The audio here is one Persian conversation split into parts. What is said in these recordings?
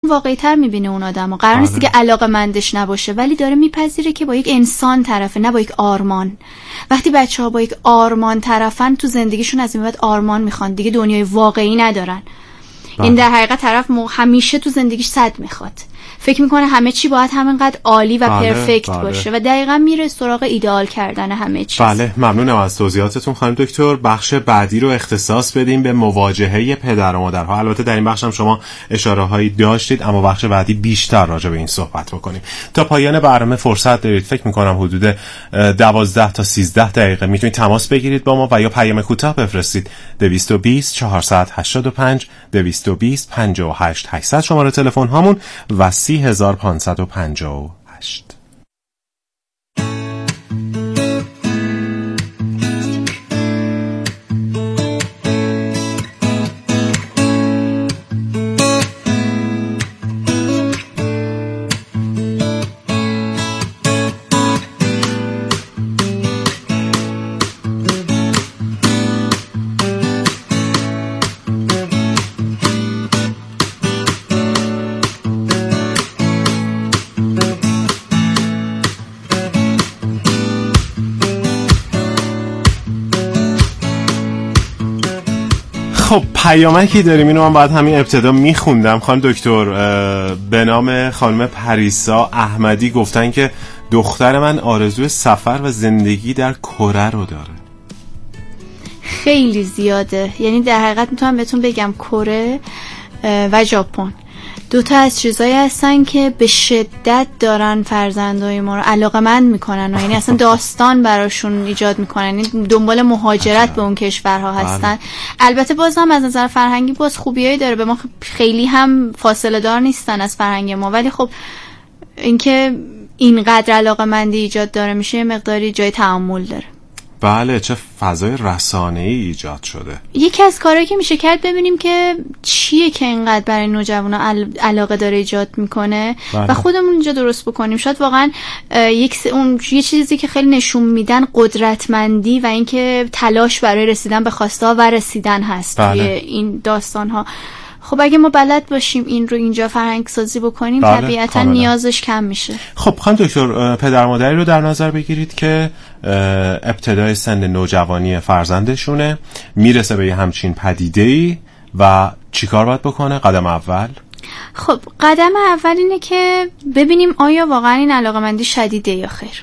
واقعی‌تر می‌بینه اون آدمو. قرار نیست که علاقه‌مندش نباشه، ولی داره میپذیره که با یک انسان طرفه، نه با یک آرمان. وقتی بچه‌ها با یک آرمان طرفن، تو زندگیشون از این بعد آرمان میخوان، دیگه دنیای واقعی ندارن. این در حقیقت طرف همیشه تو زندگیش 100 میخواد، فکر میکنه همه چی باید همینقدر عالی و پرفکت باشه و دقیقاً میره سراغ ایدئال کردن همه چیز. بله، ممنونم از توضیحاتتون خانم دکتر. بخش بعدی رو اختصاص بدیم به مواجهه پدر و مادرها. البته در این بخش هم شما اشاره هایی داشتید، اما بخش بعدی بیشتر راجع به این صحبت بکنیم. تا پایان برنامه فرصت دارید، فکر میکنم حدود 12 تا 13 دقیقه میتونید تماس بگیرید با ما و یا پیام کوتاه بفرستید 220 485 220 58 800 شماره تلفن هامون و 3558. خب پیامکی داریم، اینو من بعد همین ابتدا میخوندم. خانم دکتر به نام خانم پریسا احمدی گفتن که دختر من آرزوی سفر و زندگی در کره رو داره. خیلی زیاده، یعنی در حقیقت میتونم بهتون بگم کره و ژاپن دوتا از چیزایی هستن که به شدت دارن فرزندای ما رو علاقه‌مند میکنن، یعنی اصلا داستان براشون ایجاد میکنن، یعنی دنبال مهاجرت به اون کشورها هستن. البته باز هم از نظر فرهنگی باز خوبیایی داره، به ما خیلی هم فاصله دار نیستن از فرهنگ ما، ولی خب اینکه اینقدر علاقه‌مندی ایجاد داره میشه مقداری جای تأمل داره. بله، چه فضای رسانه‌ای ایجاد شده. یکی از کارهایی که میشه کرد ببینیم که چیه که اینقدر برای نوجوانا علاقه داره ایجاد میکنه و خودمون اینجا درست بکنیم. شاید واقعا یه چیزی که خیلی نشون میدن قدرتمندی و اینکه تلاش برای رسیدن به خواسته ها و رسیدن هست توی این داستان ها. خب اگه ما بلد باشیم این رو اینجا فرهنگ سازی بکنیم طبیعتا نیازش کم میشه. خب خانم دکتر، پدر مادری رو در نظر بگیرید که ابتدای سن نوجوانی فرزندشونه، میرسه به یه همچین پدیده‌ای و چیکار باید بکنه؟ قدم اول؟ خب قدم اول اینه که ببینیم آیا واقعا این علاقه‌مندی شدیده یا خیر.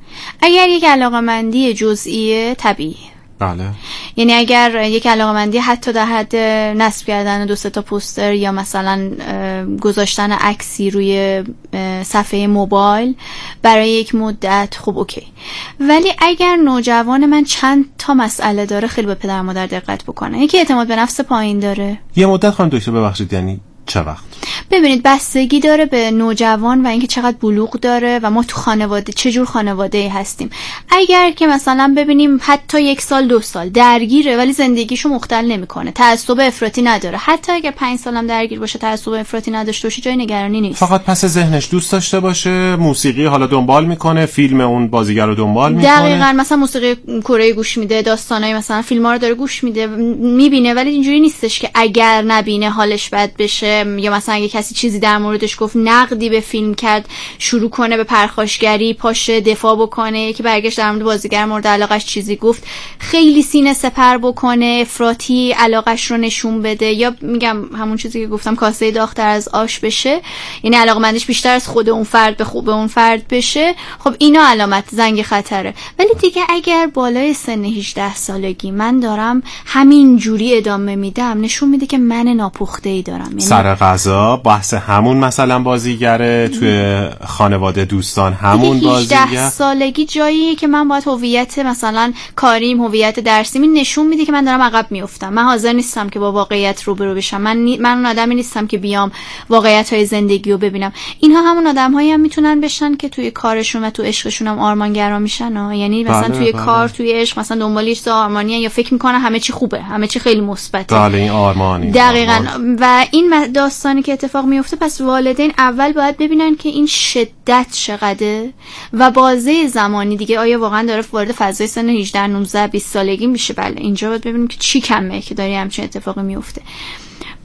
اگر یک علاقه‌مندی جزئیه طبیعیه. بله. یعنی اگر یک علاقه‌مندی حتی در حد نصب کردن 2-3 تا پوستر یا مثلا گذاشتن عکسی روی صفحه موبایل برای یک مدت، خب اوکی. ولی اگر نوجوان من چند تا مسئله داره، خیلی به پدر مادر دقت بکنه. یکی اعتماد به نفس پایین داره. یه مدت خانم دکتر ببخشید، یعنی چه وقت؟ ببینید بستگی داره به نوجوان و اینکه چقدر بلوغ داره و ما تو خانواده چه جور خانواده‌ای هستیم. اگر که مثلا ببینیم حتی 1 سال 2 سال درگیره ولی زندگیشو مختل نمیکنه، تعصب افراطی نداره، حتی اگر 5 سالم درگیر باشه تعصب افراطی نداشته باشه، جای نگرانی نیست. فقط پس ذهنش دوست داشته باشه، موسیقی حالا دنبال میکنه، فیلم اون بازیگر رو دنبال میکنه. دقیقاً، مثلا موسیقی کره گوش میده، داستانای مثلا فیلم‌ها رو داره گوش میده، میبینه، ولی اینجوری نیستش که اگر نبینه حالش بد بشه، یا مثلا اگه کسی چیزی در موردش گفت، نقدی به فیلم کرد، شروع کنه به پرخاشگری، پاشه دفاع بکنه، که برگشت در مورد بازیگر مورد علاقش چیزی گفت خیلی سینه سپر بکنه، افراطی علاقش رو نشون بده، یا میگم همون چیزی که گفتم کاسه داغ‌تر از آش بشه، یعنی علاقه‌مندیش بیشتر از خود اون فرد به خوب اون فرد بشه، خب اینا علامت زنگ خطره. ولی دیگه اگر بالای سن 18 سالگی من دارم همین جوری ادامه میدم، نشون میده که من ناپخته‌ای دارم. یعنی سر غذا بحث همون مثلا بازیگره، توی خانواده دوستان همون بازیگر. 18 سالگی جاییه که من باید هویت مثلا کاریم، هویت درسیم نشون میده که من دارم عقب میافتم. من حاضر نیستم که با واقعیت روبرو بشم. من اون آدمی نیستم که بیام واقعیت‌های زندگی رو ببینم. اینها همون آدم‌هایی هم میتونن بشن که توی کارشون و تو عشقشون هم آرمانگرا میشن. یعنی مثلا توی کار، توی عشق مثلا دنبال یه چیز آرمانیه، یا فکر میکنن همه چی خوبه، همه چی خیلی مثبته. بله، این آرمانی. دقیقاً. و این داستانی که اتفاق میفته، پس والدین اول باید ببینن که این شدت چقدره و بازه زمانی دیگه آیا واقعا داره وارد فضای سن 18 19 20 سالگی میشه. بله، اینجا باید ببینیم که چی کمه که داره همچین اتفاقی میفته.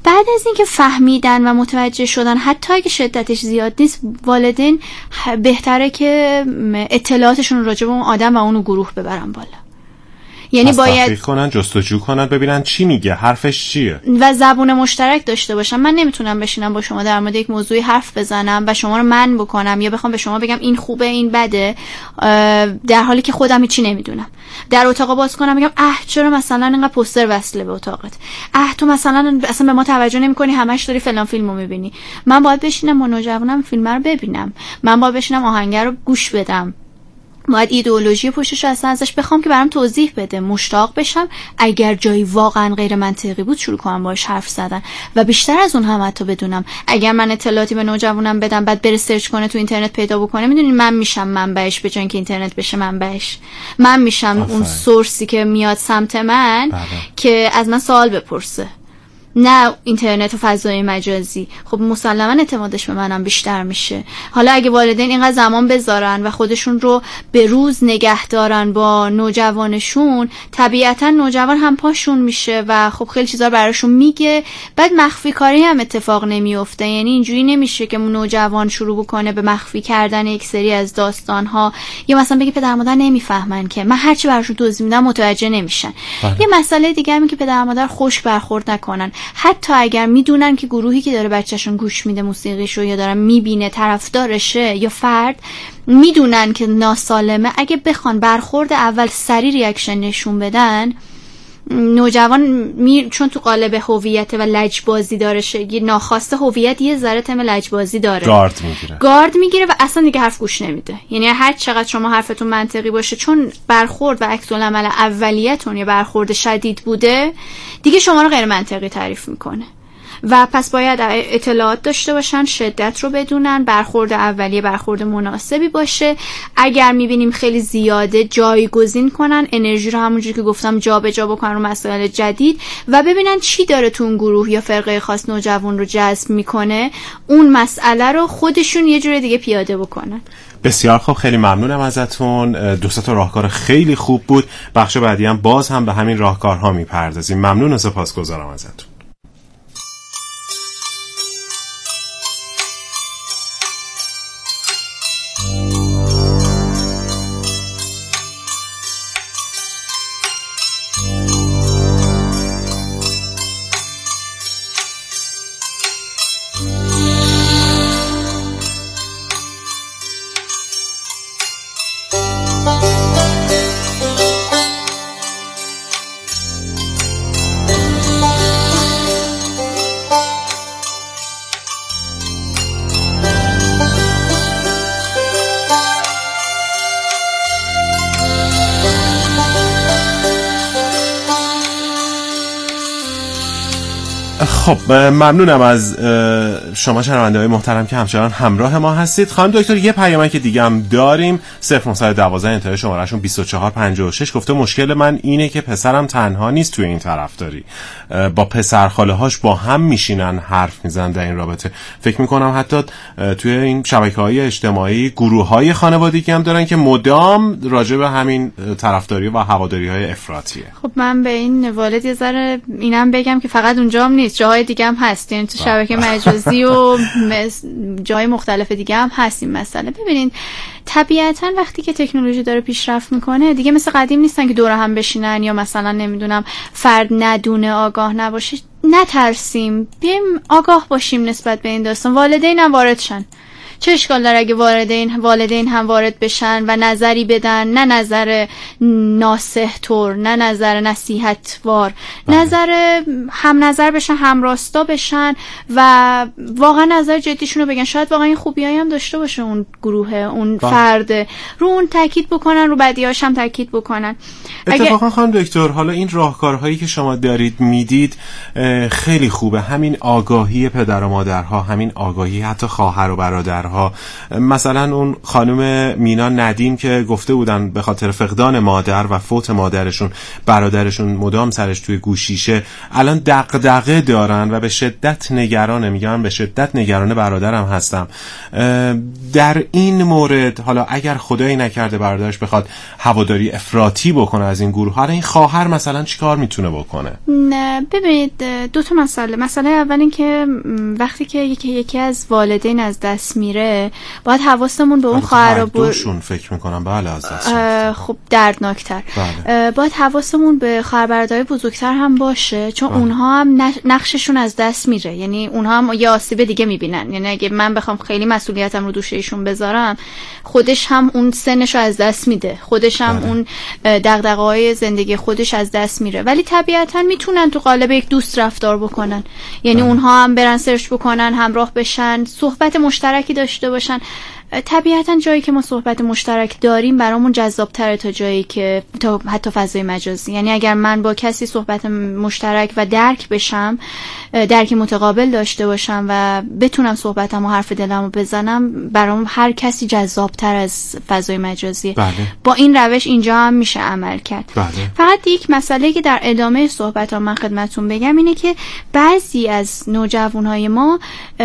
بعد از اینکه فهمیدن و متوجه شدن حتی اگه شدتش زیاد نیست، والدین بهتره که اطلاعاتشون راجع به اون آدم و اون گروه ببرن بالا. یعنی باید تحقیق کنن، جستجو کنن، ببینن چی میگه، حرفش چیه و زبون مشترک داشته باشن. من نمیتونم بشینم با شما در مورد یک موضوعی حرف بزنم و شما رو من بکنم یا بخوام به شما بگم این خوبه این بده، در حالی که خودم هیچی نمیدونم. در اتاق باز کنم بگم چرا مثلا اینقدر پوستر وصله به اتاقت، تو مثلا اصلا به ما توجه نمی‌کنی، همش داری فلان فیلمو میبینی. من باید بشینم با نوجوانم فیلم رو ببینم، من باید بشینم آهنگ رو گوش بدم، باید ایدئولوژی پشتش اصلا ازش بخوام که برام توضیح بده، مشتاق بشم، اگر جایی واقعا غیر منطقی بود شروع کنم باهاش حرف زدن و بیشتر از اون هم حتی بدونم. اگر من اطلاعاتی به نوجوانم بدم بعد بره سرچ کنه تو اینترنت پیدا بکنه، میدونین من میشم منبعش به جای اینکه اینترنت بشه منبعش. من میشم اون سورسی که میاد سمت من که از من سوال بپرسه، نه اینترنت و فضای مجازی. خب مسلما اعتمادش به منم بیشتر میشه. حالا اگه والدین اینقدر زمان بذارن و خودشون رو به روز نگه دارن با نوجوانشون، طبیعتا نوجوان هم پاشون میشه و خب خیلی چیزا براشون میگه. بعد مخفی کاری هم اتفاق نمیفته، یعنی اینجوری نمیشه که نوجوان شروع بکنه به مخفی کردن یک سری از داستانها یا مثلا بگه پدر مادر نمیفهمن که من هرچی براشون توضیح میدم متوجه نمیشن. یه مسئله دیگه همین که پدر مادر خشک برخورد نکنن، حتی اگر میدونن که گروهی که داره بچه‌شون گوش میده موسیقیشو یا داره میبینه طرفدارشه یا فرد میدونن که ناسالمه، اگه بخوان برخورد اول سری ریاکشن نشون بدن، نوجوان چون تو قالب هویت و لجبازی داره، ناخواسته هویت یه ذره تم لجبازی داره، گارد میگیره و اصلا دیگه حرف گوش نمیده. یعنی هر چقدر شما حرفتون منطقی باشه، چون برخورد و عکس العمل اولیه‌تون یا برخورد شدید بوده، دیگه شما رو غیر منطقی تعریف میکنه و پس باید اطلاعات داشته باشن، شدت رو بدونن، برخورد اولیه برخورد مناسبی باشه. اگر میبینیم خیلی زیاده، جایگزین کنن، انرژی رو همونجوری که گفتم جا به جا بکنن رو مسائل جدید و ببینن چی داره تو اون گروه یا فرقه خاص نوجوان رو جذب میکنه، اون مسئله رو خودشون یه جور دیگه پیاده بکنن. بسیار خوب، خیلی ممنونم ازتون. دو تا راهکار خیلی خوب بود. بخش بعدی هم باز هم به همین راهکارها میپردازیم. ممنون و سپاسگزارم ازتون. خب ممنونم از شما شنونده‌های محترم که همچنان همراه ما هستید. خانم دکتر، یه پیامک دیگه هم داریم. 0912 انتهای شمارهشون 2456 گفته مشکل من اینه که پسرم تنها نیست توی این طرفداری، با پسرخاله هاش با هم میشینن حرف میزنن در این رابطه. فکر میکنم حتی توی این شبکه‌های اجتماعی گروه‌های خانوادگی هم دارن که مدام راجع به همین طرفداری و هواداری‌های افراطیه. خب من به این والد یه ذره اینم بگم که فقط اونجا هم نیست، جاهای دیگه هم هست، یعنی تو شبکه مجازی و جای مختلف دیگه هم هست این مسئله. ببینید طبیعتا وقتی که تکنولوژی داره پیشرفت میکنه دیگه مثل قدیم نیستن که دور هم بشینن یا مثلا نمیدونم فرد ندونه آگاه نباشه. نترسیم، بیایم آگاه باشیم نسبت به این داستان. والدین هم وارد شن، چه اشکال داره اگه والدین هم وارد بشن و نظری بدن، نه نظر ناصح طور، نه نظر نصیحت وار، نظر هم نظر بشن، هم راستا بشن و واقعا نظر جدیشون رو بگن. شاید واقعا این خوبیایی هم داشته باشه اون گروه، اون فرد، رو اون تاکید بکنن، رو بدیاش هم تاکید بکنن. اتفاقا خانم دکتر، حالا این راهکارهایی که شما دارید میدید خیلی خوبه. همین آگاهی پدر و مادرها، همین آگاهی حتی خواهر و برادرها برادرها. مثلا اون خانم مینا ندیم که گفته بودن به خاطر فقدان مادر و فوت مادرشون برادرشون مدام سرش توی گوشیشه، الان دغدغه دارن و به شدت نگرانه. میگن به شدت نگران برادرم هستم. در این مورد حالا اگر خدایی نکرده برادرش بخواد هواداری افراطی بکنه از این گروه، حالا این خواهر مثلا چیکار میتونه بکنه؟ نه ببینید، دو تا مسئله اول این که وقتی که یکی از والدین از دست میره باید حواسمون به اون خواهر دوشون فکر میکنم بله از دست خب دردناکتر. بله. باید حواسمون به خواهر برادرای بزرگتر هم باشه، چون اونها هم نقششون از دست میره، یعنی اونها هم یه آسیب دیگه میبینن. یعنی اگه من بخوام خیلی مسئولیتم رو دوش ایشون بذارم، خودش هم اون سنشو از دست میده، خودش هم اون دغدغه‌های زندگی خودش از دست میره. ولی طبیعتا میتونن تو قالب یک دوست رفتار بکنن، یعنی اونها هم برن سرچ بکنن، همراه بشن، صحبت مشترکی داشته باشن. طبیعتا جایی که ما صحبت مشترک داریم برامون جذاب‌تره تا جایی که تا حتی فضای مجازی. یعنی اگر من با کسی صحبت مشترک و درک بشم، درک متقابل داشته باشم و بتونم صحبتم و حرف دلمو بزنم، برام هر کسی جذاب‌تر از فضای مجازی. بله. با این روش اینجا هم میشه عمل کرد. بله. فقط یک مسئله که در ادامه صحبتام من خدمتتون بگم اینه که بعضی از نوجوانهای ما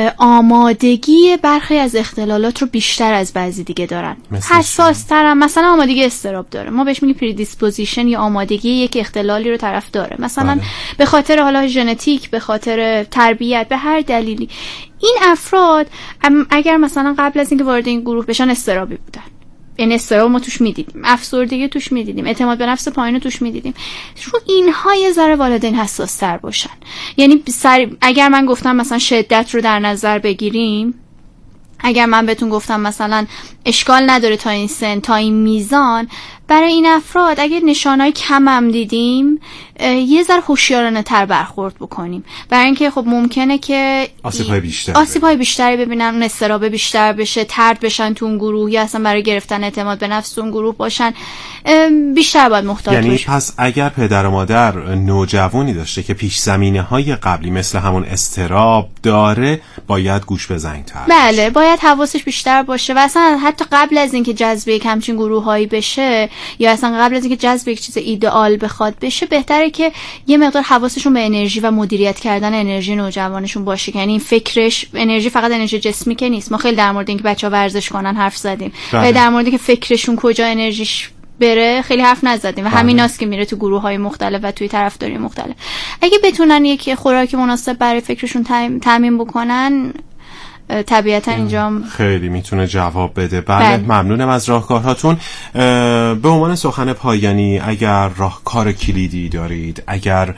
آمادگی برخی از اختلالات رو بیشتر از بعضی دیگه دارن، حساس ترن. مثلا آمادگی اضطراب داره، ما بهش میگیم پریدیسپوزیشن یا آمادگی یک اختلالی رو طرف داره، مثلا بله. به خاطر حالا ژنتیک، به خاطر تربیت، به هر دلیلی. این افراد اگر مثلا قبل از اینکه وارد این گروه بشن اضطرابی بودن، این اضطراب ما توش میدیدیم، افسردگی توش میدیدیم، اعتماد به نفس پایین توش میدیدیم، رو اینها یه ذره والدین حساس تر باشن. یعنی اگر من گفتم مثلا شدت رو در نظر بگیریم، اگر من بهتون گفتم مثلا اشکال نداره تا این سن، تا این میزان، برای این افراد اگر نشانهای کمم دیدیم یه ذره هوشیارانه تر برخورد بکنیم، برای اینکه خب ممکنه که آسیب‌های بیشتری ببینن، اضطراب بیشتر بشه، طرد بشن تو اون گروه، یا اصلا برای گرفتن اعتماد به نفس تو اون گروه باشن، بیشتر باید محتاط باشن. یعنی پس اگر پدر و مادر نوجوانی داشته که پیش زمینه‌های قبلی مثل همون اضطراب داره، باید گوش بزنیم تر. بله، باید حواسش بیشتر باشه و اصلا حتی قبل از اینکه جذب یک همچین گروهایی بشه، یا اصلا قبل از اینکه جذب یک چیز ایدئال بخواد بشه، بهتره که یه مقدار حواسشون به انرژی و مدیریت کردن انرژی نوجوانشون باشه. یعنی این فکرش، انرژی فقط انرژی جسمی که نیست. ما خیلی در مورد اینکه بچه‌ها ورزش کنن حرف زدیم، ولی در مورد اینکه فکرشون کجا انرژیش بره خیلی حرف نزدیم و همیناست که میره تو گروه‌های مختلف و توی طرفداری مختلف. اگه بتونن یک خوراک مناسب برای فکرشون تامین بکنن، طبیعتا اینجا خیلی میتونه جواب بده. بله. ممنونم از راهکارهاتون. به عنوان سخن پایانی اگر راهکار کلیدی دارید، اگر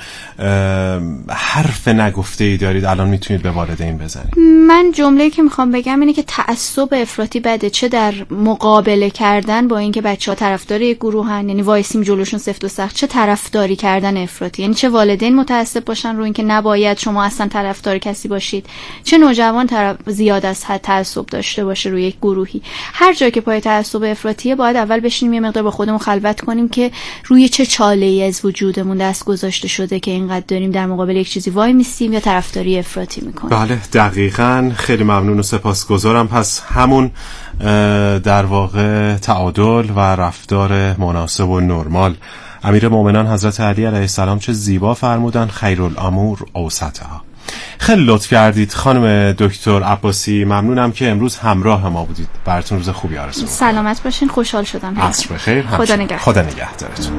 حرف نگفته‌ای دارید، الان میتونید به والدین بزنید. من جمله‌ای که میخوام بگم اینه که تعصب افراطی بده، چه در مقابله کردن با اینکه بچه‌ها طرفدار یک گروهن، یعنی وایسیم جلوشون سفت و سخت، چه طرفداری کردن افراطی، یعنی چه والدین متعصب باشن رو اینکه نباید شما اصلا طرفدار کسی باشید، چه نوجوان زیاد از حد تعصب داشته باشه روی یک گروهی. هر جایی که پای تعصب افراطیه باید اول بشینیم یه مقدار با خودمون خلوت کنیم که روی چه چاله‌ای از وجودمون دست گذاشته شده که اینقدر داریم در مقابل یک چیزی وای میستیم یا طرفداری افراطی میکنیم. بله دقیقاً. خیلی ممنون و سپاسگزارم. پس همون در واقع تعادل و رفتار مناسب و نرمال. امیرالمومنین حضرت علی علیه السلام چه زیبا فرمودن: خیرالامور اوسطها. خیلی لطف کردید خانم دکتر عباسی. ممنونم که امروز همراه ما بودید. براتون روز خوبی آرزو می‌کنم. سلامت باشین. خوشحال شدم. عصر بخیر. خدا نگهدار. خدا نگهدارتون.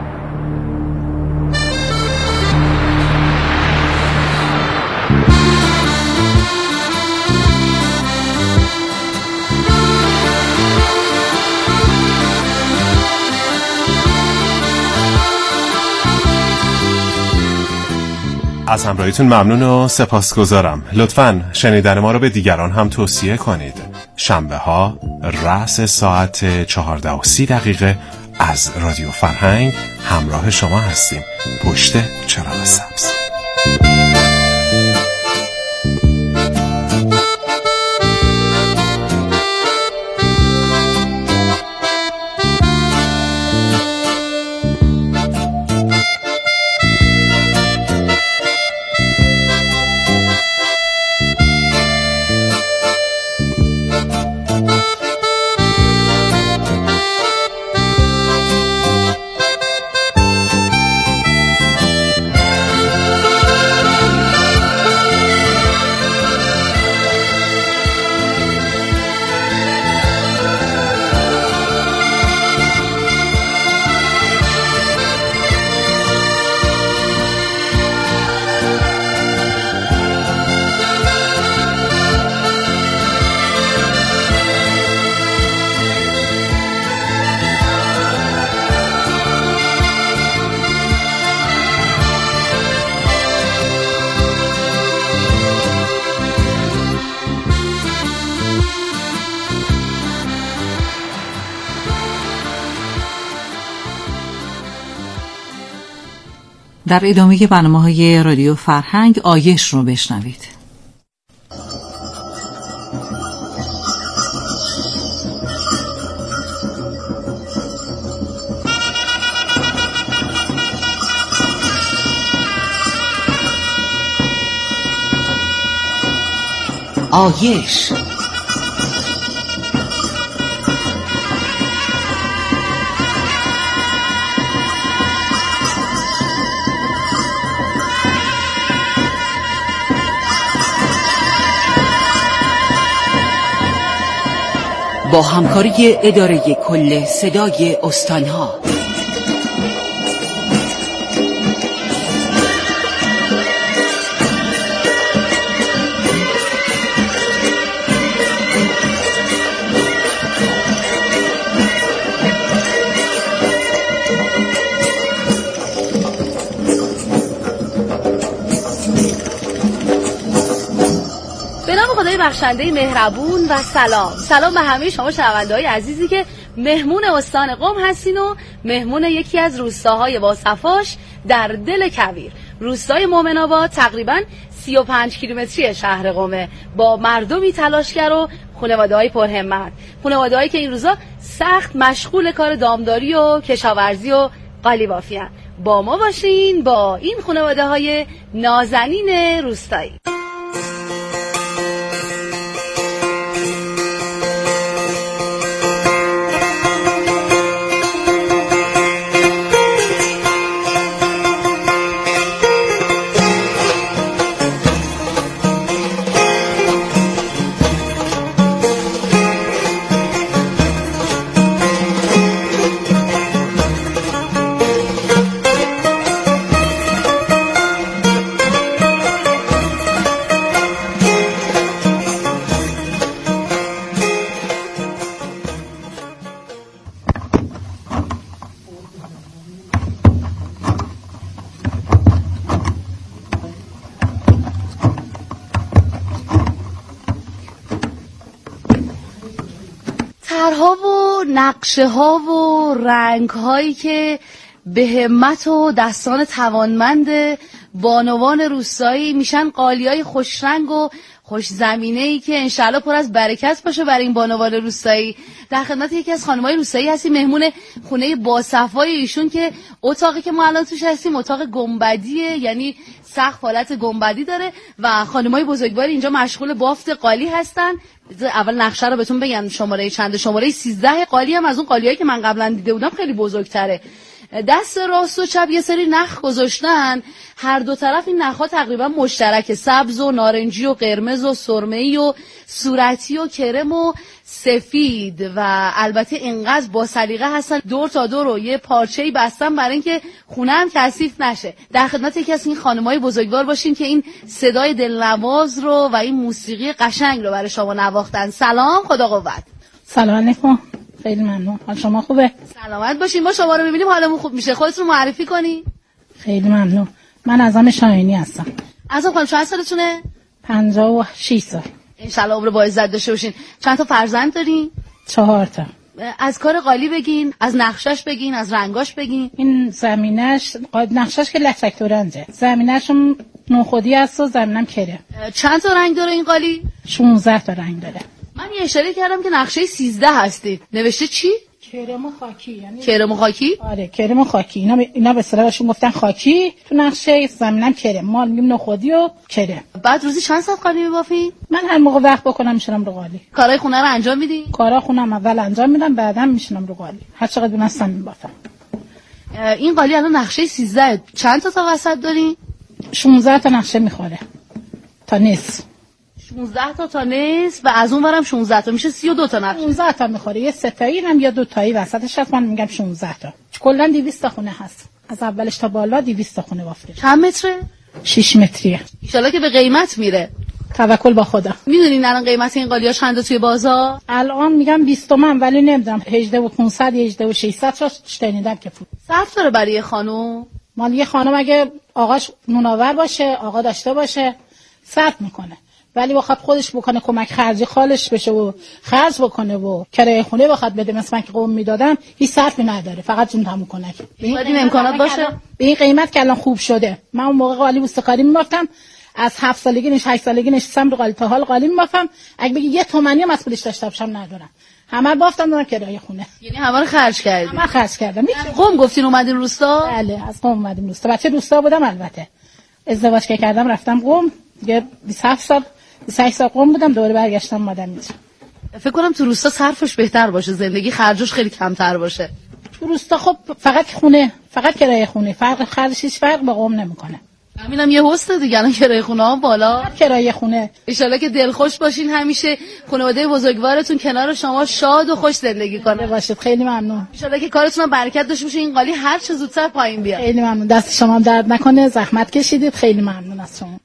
از همراهیتون ممنون و سپاسگزارم. لطفاً شنیدن ما رو به دیگران هم توصیه کنید. شنبه ها رأس ساعت 14:30 از رادیو فرهنگ همراه شما هستیم، پشت چراغ سبز. در ادامه برنامه‌های رادیو فرهنگ آیش رو بشنوید. آیش با همکاری اداره کل صدای استانها. بخشنده مهربون و سلام به همه شما شنونده‌های عزیزی که مهمون استان قم هستین و مهمون یکی از روستاهای باصفاش در دل کویر. روستای مومن‌آباد تقریباً 35 کیلومتری شهر قمه، با مردمی تلاشگر و خانواده‌های پرهمت، خانواده‌هایی که این روزا سخت مشغول کار دامداری و کشاورزی و قالیبافی هستند. با ما باشین با این خانواده‌های نازنین روستایی. طرح‌ها و نقشه‌ها و رنگ‌هایی که به همت و دستان توانمند بانوان روستایی میشن قالیای خوش رنگ و خوش زمینه‌ای که انشالله پر از برکت باشه برای این بانوان روستایی. در خدمت یکی از خانم‌های روستایی هستیم، مهمون خونه باصفای ایشون که اتاقی که ما الان توش هستیم اتاق گنبدیه، یعنی سقف حالت گنبدی داره و خانم‌های بزرگوار اینجا مشغول بافت قالی هستن. اول نقشه رو بهتون بگم، شماره 13 قالی هم از اون قالیایی که من قبلا دیده بودم خیلی بزرگتره. دست راست و چپ یه سری نخ گذاشتن، هر دو طرف این نخ‌ها تقریبا مشترک، سبز و نارنجی و قرمز و سرمه‌ای و صورتی و کرم و سفید و البته اینقدر با سلیقه هستن دور تا دور رو یه پارچه‌ای بستن برای اینکه خونه هم کثیف نشه. در خدمت یکی از این خانم‌های بزرگوار باشیم که این صدای دلنواز رو و این موسیقی قشنگ رو برای شما نواختن. سلام، خدا قوت. سلام علیکم. خیلی ممنون. حال شما خوبه؟ سلامت باشین. ما شما رو می‌بینیم حالمون خوب میشه. خودتون معرفی کنی؟ خیلی ممنون. من اعظم شاهینی هستم. اعظم خانم چند سالتونه؟ 56 سال. ان شاء الله عمر با عزت داشته باشین. چند تا فرزند دارین؟ 4 تا. از کار قالی بگین، از نقشش بگین، از رنگاش بگین. این زمینش نقشش که لچک تورنجه. زمینش نوخودی است و زمینم کره. چند تا رنگ داره این قالی؟ 16 تا رنگ داره. من یه اشاره کردم که نقشه 13 هستید. نوشته چی؟ کرم و خاکی. یعنی کرم و خاکی؟ آره، کرم و خاکی. اینا به اصطلاحشون گفتن خاکی، تو نقشه زمینم کرم. ما میگیم نوخودی و کرم. بعد روزی چند ساعت قالی میبافین؟ من هر موقع وقت بکنم میشم رو قالی. کارهای خونه رو انجام میدی؟ کارا خونم اول انجام میدم، بعدم میشم رو قالی. هر چقدر دونستم میبافم. این قالی الان نقشه 13 چند تا وسط دارین؟ 16 تا نقشه میخوره. تا نصف. 16 تا نصف و از اون ورم 16 تا میشه 32 تا نقشه. 16 تا میخوره. یه ستایی هم یا دو تایی وسطش هست. من میگم 16 تا. کلا 200 تا خونه هست. از اولش تا بالا 200 تا خونه بافته. چند متره؟ 6 متریه. ان شاءالله که به قیمت میره. توکل با خدا. میدونین الان قیمت این قالیا چنده توی بازار؟ الان میگم 20 تومن، ولی نمیدونم 18500 یا 18600 تا شنیدم که پول. صرف داره برای خانم؟ مال یه خانم اگه آقاش نوناور باشه، آقا داشته باشه، صرف میکنه. ولی بخواد خودش بکنه کمک خرجی خالش بشه و خرج بکنه و کرایه خونه بخواد بده مثل من که قوم میدادم هیچ صرفی نداره، فقط جون تموم کنه. این امکانات باشه به این قیمت که الان خوب شده. من اون موقع قالی بوستکاری می‌بافتم، از 7 سالگی 8 سالگی نشستم رو قالی تا حال قالی می‌بافم. اگه بگی 1 تومانی هم از پولش داشته باشم ندارم. همه بافتم دادم کرایه خونه. یعنی همه رو خرج کردی؟ همه خرج کردم. قم گفتین اومدین روستا؟ بله از قم اومدیم روستا. بچه روستا بودم البته. ازدواج که کردم رفتم قم. دیگه 27 سال 28 سال قم بودم، دوباره برگشتم اومدم اینجا. فکر کنم تو روستا صرفش بهتر باشه، زندگی خرجش خیلی کمتر باشه. تو روستا خب فقط خونه، فقط کرایه خونه، فرق خرجش هیچ فرق با قم نمیکنه. همینم یه حسنه دیگه، الان کرایه خونه ها بالا. کرایه خونه. ان شاءالله که دلخوش باشین، همیشه خانواده بزرگوارتون کنار شما شاد و خوش زندگی کنه. باشید. خیلی ممنون. ان شاءالله که کارتون هم برکت داشته باشه، این قالی هر چه زودتر پایین بیاد. خیلی ممنون. دست شما هم درد نکنه، زحمت کشیدید. خیلی ممنون از شما.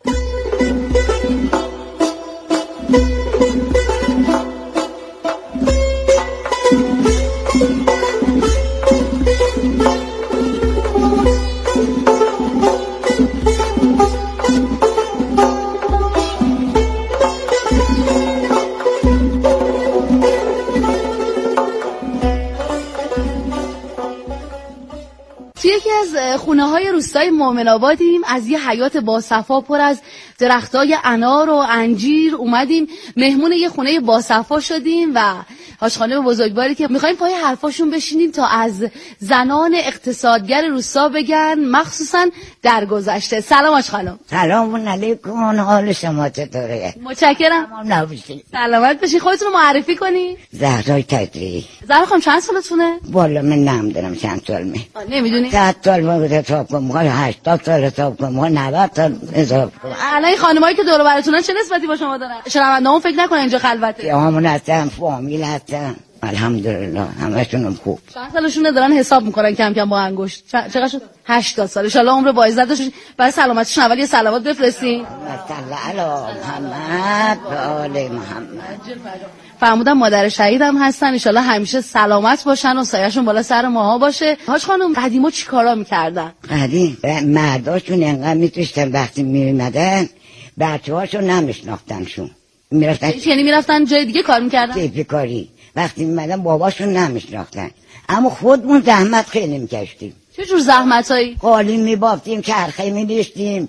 یکی از خونه‌های روستای مومن آبادیم، از یه حیاط باصفا پر از درختای انار و انجیر اومدیم مهمون یه خونه باصفا شدیم و آشخانه بزرگواری که می‌خوایم پای حرفاشون بشینیم تا از زنان اقتصادگر روستا بگن، مخصوصا در گذشته. سلام آشخانم. سلام علیکم، حال شما چطوره؟ متشکرم. تمام نباشید. سلامت باشی. خودتون رو معرفی کنی. زهرای تدری. زهرا خانم چند سالتونه؟ والا من نمیدونم چند سالمه. نمیدونی؟ 100 سال بود حساب کنم، 80 سال حساب کنم، 90 سال حساب کنم. الان این خانمایی که دور و براتونن چه نسبتی با شما دارن؟ شنونده‌مون فکر نکنن اینجا خلوته. همون هستن، فامیل هستن. الحمدلله همشون خوب. چند سالشونه دارن حساب میکنن کم کم با انگشت؟ چقدر شد؟ 80 سال. ان شاء الله عمر با عزت داشته برای سلامتیشون. اول یه صلوات بفرستین. صلی علی محمد و آل محمد. فرمودن مادر شهیدم هستن، ان شاء الله همیشه سلامت باشن و سایه‌شون بالا سر ماها باشه. حاج خانم قدیما چیکارا میکردن؟ قدیم مرداشون انقدر میتوشتن وقتی میومدن بچه‌هاشون نمیشناختنشون. میرفتن یعنی میرفتن جای دیگه کار میکردن؟ کیفی کاری. وقتی میمدن باباشون نمیشناختن، اما خودمون زحمت خیلی میکشتیم. چه جور زحمتایی؟ قالی میبافتیم، چرخه می‌داشتیم،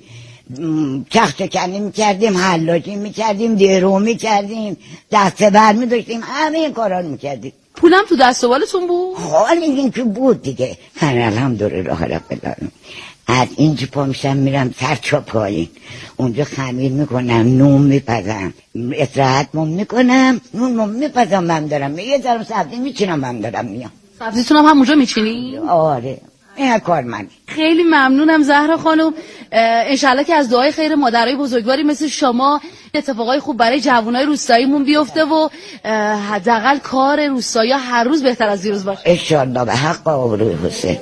چخچکنی میکردیم، حلاجی میکردیم، درو میکردیم، دسته بر میداشتیم، همه این کارا رو میکردیم. پولم تو دست و بالتون بود؟ حال این که بود دیگه. الحمدلله رب العالمین. از اینجا پا میشم میرم سر پایین، اونجا خمیر میکنم، نون میپزم، استراحت میکنم، نون میپزم، من دارم یه ذره سبزی میچینم، من دارم میام. سبزیتون هم اونجا میچینی؟ آره این کار من. خیلی ممنونم زهرا خانم. انشالله که از دعای خیر مادرای بزرگواری مثل شما اتفاقای خوب برای جوانای روستاییمون بیفته و حداقل کار روستایی هر روز بهتر از دیروز باشه. انشالله به حق آبروی حسین.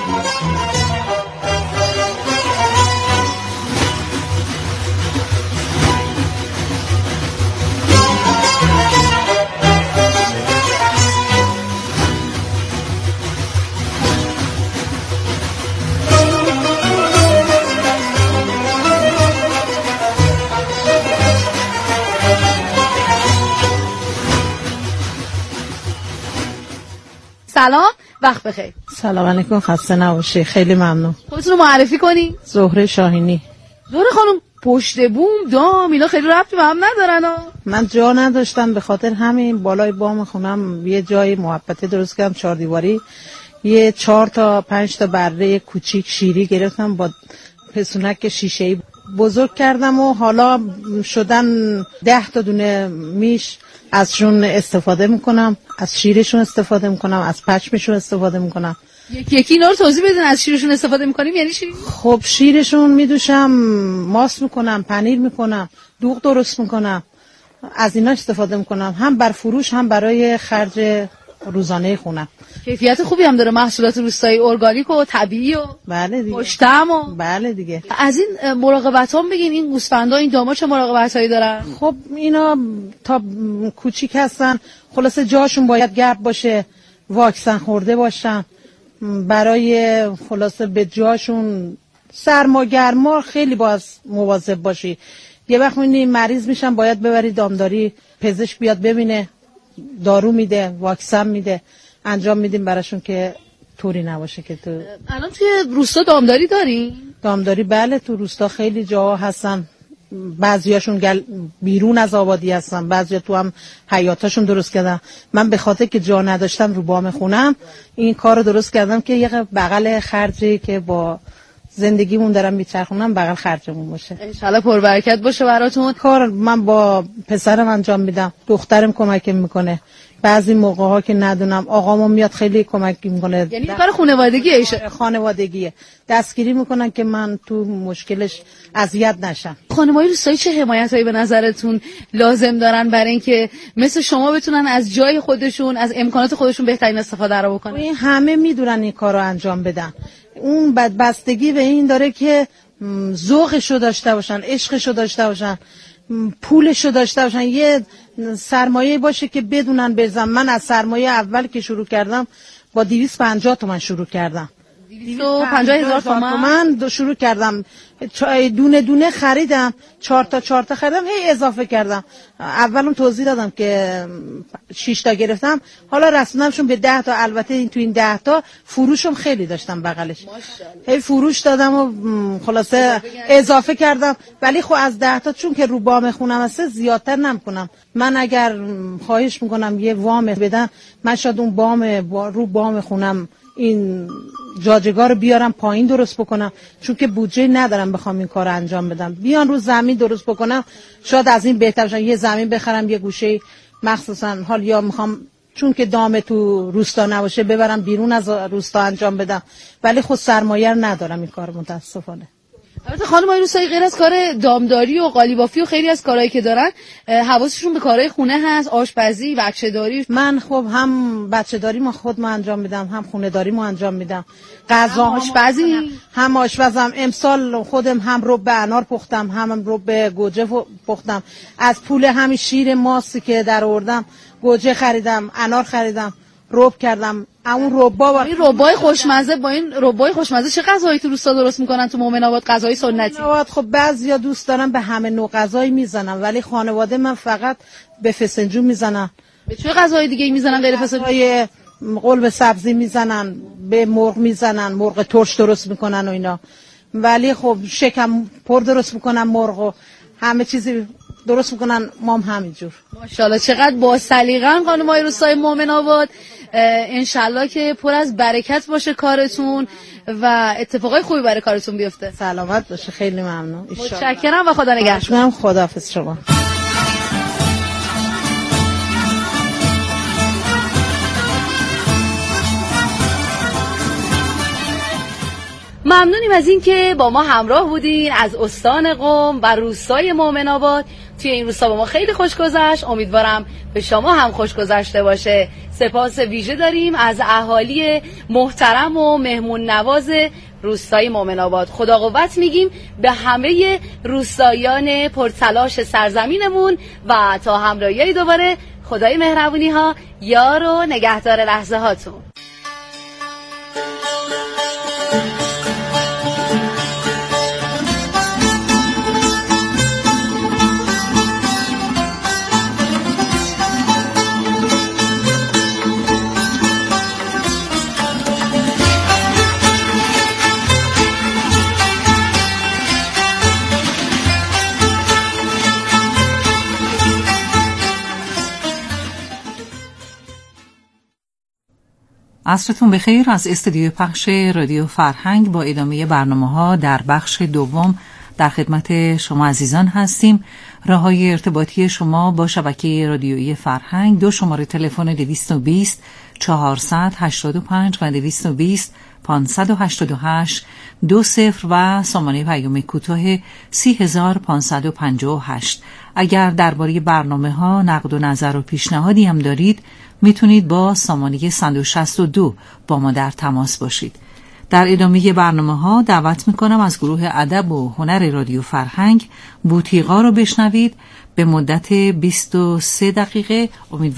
سلام، وقت بخیر. سلام علیکم، خسته نباشی. خیلی ممنون. خودتون رو معرفی کنی؟ زهره شاهینی. زهره خانم پشت بوم دام اینا خیلی ربطی به هم ندارن ها. من جا نداشتم، به خاطر همین بالای بام خونم یه جای محبته درست کردم، 4 دیواری، یه 4 تا 5 تا بره کوچیک شیری گرفتم، با پسونک شیشه‌ای بزرگ کردم و حالا شدن 10 تا دونه میش. ازشون استفاده میکنم، از شیرشون استفاده میکنم، از پچمشون استفاده میکنم. یکی اینا رو توضیح بدین. از شیرشون استفاده میکنیم یعنی چی؟ خب شیرشون میدوشم، ماست میکنم، پنیر میکنم، دوغ درست میکنم، از اینا استفاده میکنم، هم بر فروش هم برای خرج روزانه خونم. کیفیت خوبی هم داره، محصولات روستایی ارگانیک و طبیعی و بله دیگه، خوش‌طعم و بله دیگه. از این مراقبتام بگین، این گوسفندا این داما چه مراقبتایی دارن؟ خب اینا تا کوچیک هستن، خلاصه جاشون باید گرد باشه، واکسن خورده باشن، برای خلاصه به جاشون سرما گرما خیلی باز مواظب باشی. یه وقت می‌بینی مریض میشن باید ببری دامداری، پزشک بیاد ببینه، دارو میده، واکسن میده، انجام میدیم براشون که طوری نباشه که تو. الان توی روستا دامداری دارین؟ دامداری بله، تو روستا خیلی جاها هستن، بعضیاشون بیرون از آبادی هستن، بعضیا تو هم حیاتاشون درست کردن. من به خاطر که جا نداشتم رو بام خونم این کارو درست کردم که یه بغل خرجی که با زندگیمون دارم میچرخونم بغل خرجمون باشه. انشالله پربرکت باشه براتون. کار من با پسرم انجام میدم، دخترم کمکم میکنه، بعضی موقع ها که ندونم آقامو میاد خیلی کمک میکنه. یعنی کار خانوادگیه؟ خانوادگیه، دستگیری میکنن که من تو مشکلش اذیت نشم. خانم‌های روستایی چه حمایتایی به نظرتون لازم دارن برای اینکه مثل شما بتونن از جای خودشون، از امکانات خودشون بهترین استفاده رو بکنن؟ همه میدونن این کارو انجام بدن. اون بستگی به این داره که ذوقشو داشته باشن، عشقشو داشته باشن، پولشو داشته باشن، یه سرمایه باشه که بدونن بزنن. من از سرمایه اول که شروع کردم با 250 تومن شروع کردم. 250,000 تومان شروع کردم، دونه دونه خریدم، 4 تا خریدم، هی اضافه کردم. اولم توضیح دادم که 6 تا گرفتم، حالا رسوندمشون به 10 تا. البته این تو این 10 تا فروشم خیلی داشتم بغلش، هی فروش دادم و خلاصه اضافه کردم. ولی خب از 10 تا چون که رو بام خونم هست زیادتر نمیکنم. من اگر خواهش میکنم یه وام بدن، من شاید اون بام رو بام خونم این جاجگاه رو بیارم پایین درست بکنم، چون که بودجه ندارم بخوام این کار رو انجام بدم. بیان رو زمین درست بکنم، شاید از این بهتر بشه. یه زمین بخرم، یه گوشه مخصوصا حال یا میخوام چون که دام تو روستا نباشه ببرم بیرون از روستا انجام بدم، ولی خود سرمایه ندارم این کار متاسفانه. البته خانم‌های روستایی غیر از کار دامداری و قالیبافی و خیلی از کارهایی که دارن، حواسشون به کارهای خونه هست، آشپزی، بچه‌داری. من خب هم بچه‌داری ما خودم انجام میدم، هم خونه داری ما انجام میدم، غذا آشپزی هم آشپزم. امسال خودم هم رب انار پختم، هم رب گوجه پختم. از پول همین شیر ماست که در آوردم گوجه خریدم، انار خریدم، رب کردم. اون ربای خوشمزه، با این ربای خوشمزه چه غذایی تو روستا درست میکنن تو مومن آباد؟ غذای سنتی؟ خب بعضیا دوست دارن به همه نوع غذایی میزنن، ولی خانواده من فقط به فسنجون میزنن. به چه غذای دیگه میزنن غیر فسنجون؟ قلب سبزی میزنن، به مرغ میزنن، مرغ ترش درست میکنن و اینا. ولی خب شکم پر درست میکنن، مرغ و همه چیزی درست میکنن. مام همینجور. ماشاءالله چقدر با سلیقه‌ن خانم‌های روستای مومن آباد. انشالله که پر از برکت باشه کارتون و اتفاقای خوبی برای کارتون بیفته. سلامت باشه. خیلی ممنون. متشکرم و خدا نگهدار. خداحافظ شما. ممنونیم از این که با ما همراه بودین از استان قم و روستای مومن آباد. توی این روستا با ما خیلی خوش گذشت، امیدوارم به شما هم خوش گذشته باشه. سپاس ویژه داریم از اهالی محترم و مهمون نواز روستای مومن آباد. خدا قوت میگیم به همه روستاییان پرتلاش سرزمینمون و تا همراهی دوباره خدای مهربونی ها یار و نگهدار لحظه هاتون. عصرتون بخیر. از استودیو پخش رادیو فرهنگ با ادامه برنامه‌ها در بخش دوم در خدمت شما عزیزان هستیم. راه‌های ارتباطی شما با شبکه رادیویی فرهنگ: 2 شماره تلفن 220 485 و 220 588 20 و سامانه پیام کوتاه 30558. اگر درباره برنامه‌ها نقد و نظر و پیشنهادی هم دارید میتونید با سامانه 162 با ما در تماس باشید. در ادامه برنامه‌ها دعوت میکنم از گروه ادب و هنر رادیو فرهنگ بوتیقا رو بشنوید به مدت 23 دقیقه.